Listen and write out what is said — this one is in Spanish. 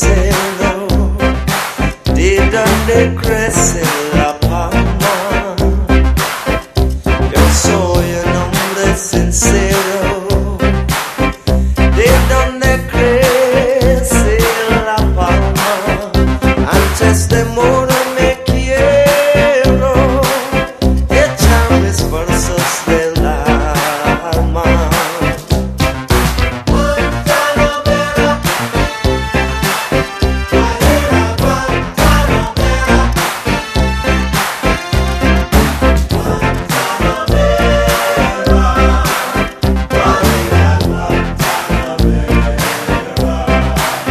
sincero, they done the crescent la palma. Yo soy un hombre sincero, they done the crescent la palma. Antes de morir